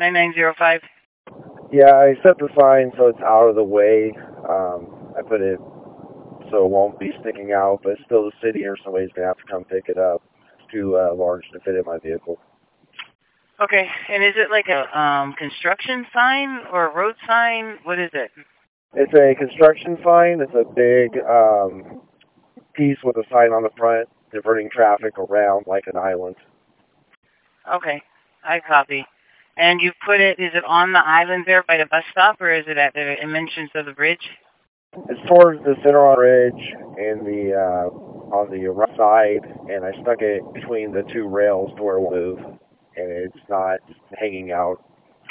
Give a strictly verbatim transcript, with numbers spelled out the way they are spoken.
nine nine zero five. Yeah, I set the sign so it's out of the way. Um, I put it so it won't be sticking out, but it's still the city or somebody's going to have to come pick it up. It's too uh, large to fit in my vehicle. Okay, and is it like a um, construction sign or a road sign? What is it? It's a construction sign. It's a big um, piece with a sign on the front diverting traffic around like an island. Okay, I copy. And you put it, is it on the island there by the bus stop, or is it at the dimensions of the bridge? It's towards the center on the bridge and the uh, on the right side, and I stuck it between the two rails to where it will move, and it's not hanging out